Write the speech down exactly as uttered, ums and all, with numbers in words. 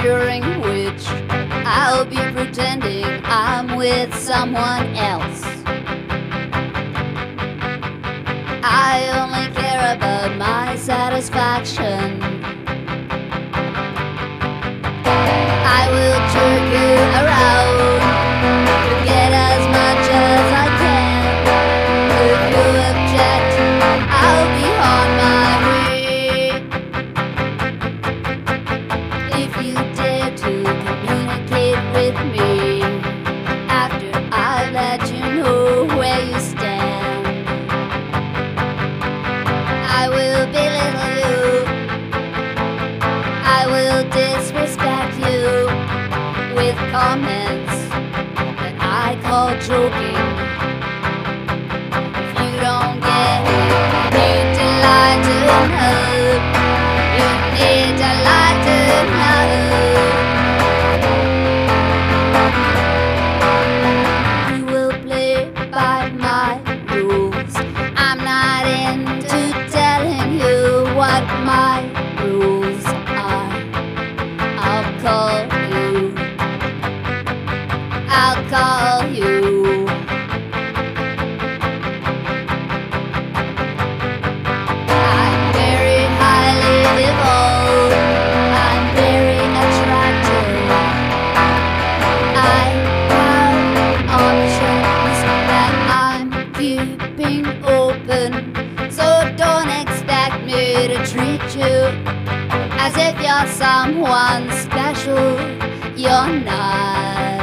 during which I'll be pretending I'm with someone else. I only care about my satisfaction. I will jerk you around to get as much as I can. If you object, I'll be on my way. If you dare to communicate with me after I let you know where you stand, I will belittle you, I will disrespect you with comments that I call joking. If you don't get it, you need to lie to know. You need to lie to know. You will play by my rules. I'm not into telling you what my rules are. I'll call you. I'll call you. I'm very highly evolved. I'm very attractive. I have options that I'm keeping open, so don't expect me to treat you as if you're someone special. You're not.